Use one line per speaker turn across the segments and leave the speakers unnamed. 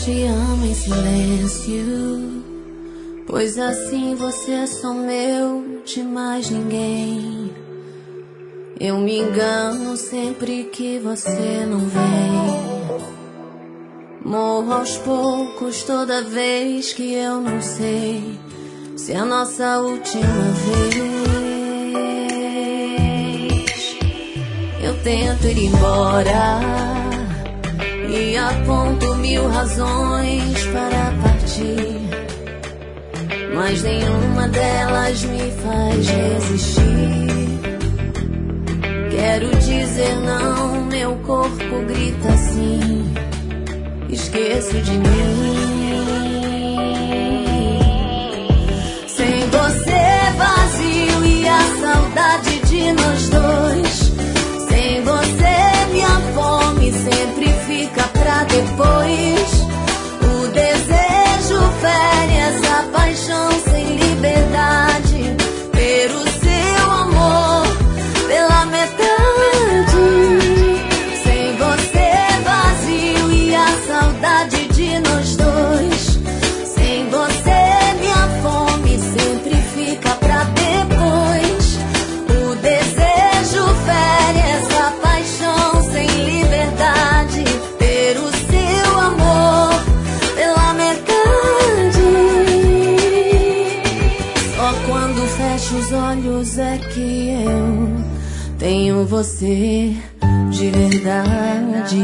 te amo em silêncio, pois assim você é só meu, de mais ninguém. Eu me engano sempre que você não vem. Morro aos poucos toda vez que eu não sei se é a nossa última vez. Eu tento ir embora e aponto 1000 razões para partir, mas nenhuma delas me faz resistir. Quero dizer não, meu corpo grita assim, esqueço de mim. Sem você vazio e a saudade de nós dois. Sem você minha fome sempre fica pra depois. O desejo fere essa paixão sem liberdade. Ter o seu amor pela metade. Sem você vazio e a saudade de nós dois. Sem você minha fome sempre fica pra depois. O desejo fere essa paixão sem liberdade. Ter o seu amor pela metade. Só quando fecho os olhos é que eu tenho você de verdade.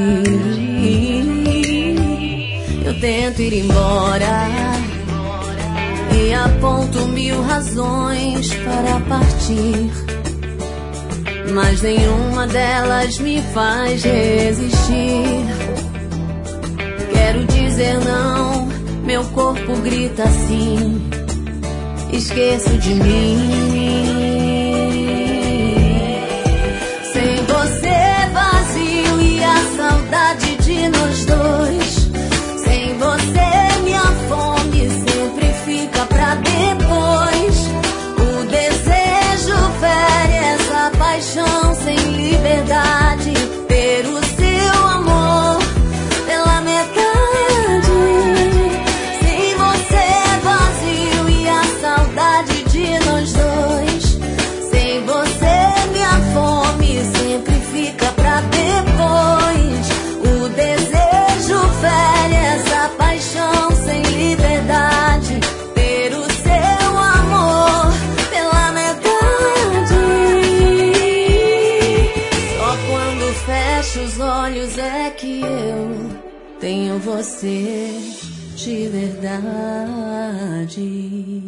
Eu tento ir embora e aponto 1000 razões para partir, mas nenhuma delas me faz resistir. Quero dizer não, meu corpo grita assim, esqueço de mim. Sem você vazio e a saudade de nós dois. Sem você minha fome sempre fica pra depois. O desejo fere essa paixão sem liberdade. Ter o seu amor pela metade. Sem você vazio e a saudade de nós dois. Sem você minha fome sempre fica pra depois. O desejo fere essa paixão sem liberdade. Ter o seu amor pela metade. Só quando fecho os olhos é que eu tenho você de verdade.